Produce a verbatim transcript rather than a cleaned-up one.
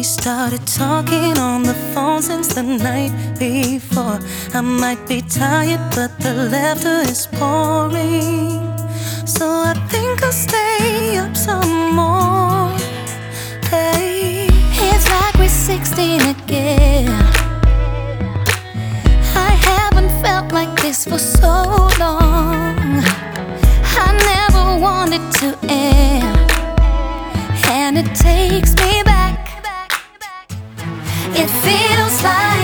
started talking on the phone since the night before. I might be tired, but the laughter is pouring, so I think I'll stay up some more. Hey, it's like we're sixteen again. I haven't felt like this for so long. I never wanted to end, and it takes me back. It feels like